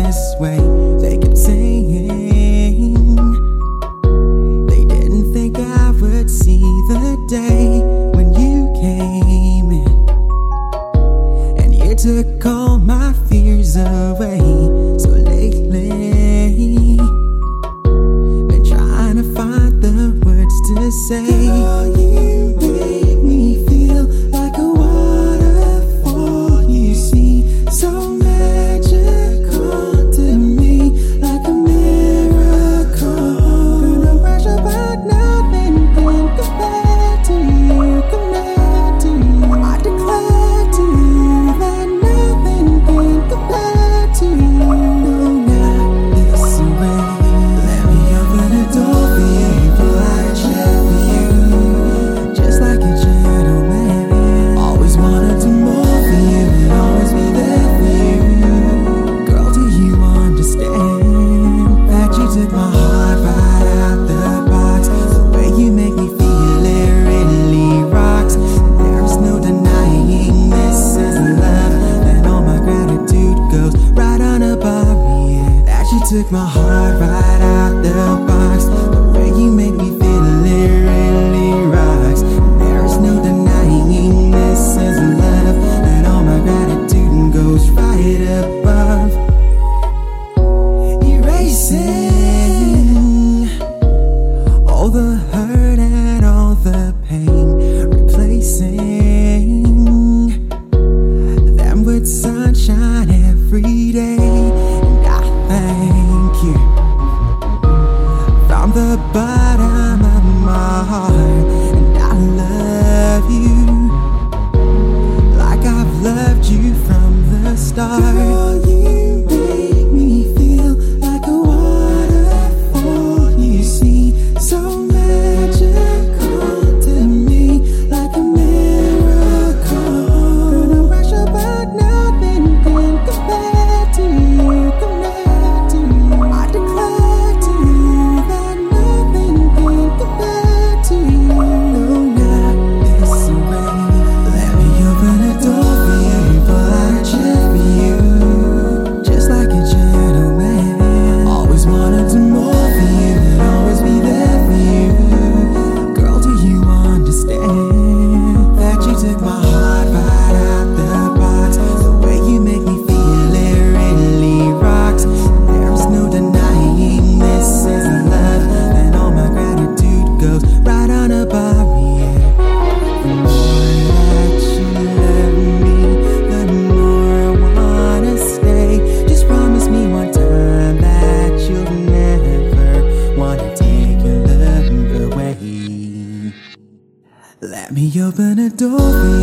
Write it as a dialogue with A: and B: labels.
A: this way. They kept saying they didn't think I would see the day when you came in, and you took all my fears away. So lately, been trying to find the words to say. Girl, you make me feel like a waterfall. You seem so magical to me, like a miracle. No pressure, but nothing can compare to you, compare to you. I declare to you that nothing can compare to you. No, not this way. Let me open the door for you before I check for you, just like a gentleman. Always wanna do more for you and always be there for you. Girl, do you understand that you took my heart right out the box? The way you make me feel, it really rocks. There's no denying this is love, and all my gratitude goes right on above me. That you took my heart right out the box. The way you make me feel, it really rocks. There's no denying this is love, and all my gratitude goes right above. Erasing all the hurt and all the pain, replacing them with sunshine every day. And I thank you from the bottom of my heart, and I love you like I've loved you from the start. Girl, you make me feel like a waterfall. You seem so magical to me, like a miracle. No pressure, but nothing can compare to you, compare to you. I declare to you that nothing can compare to you. No, not this way. Let me open the door for you before I check for you, just like a gentleman. Always wanna do more for you and always be there for you. Girl, do you understand that you took my heart right out the box? The way you make me feel, it really rocks. There's no denying this is love, and all my gratitude goes right on above me. The more that you love me, the more I wanna stay. Just promise me one time that you'll never wanna take your love away. Let me open a door for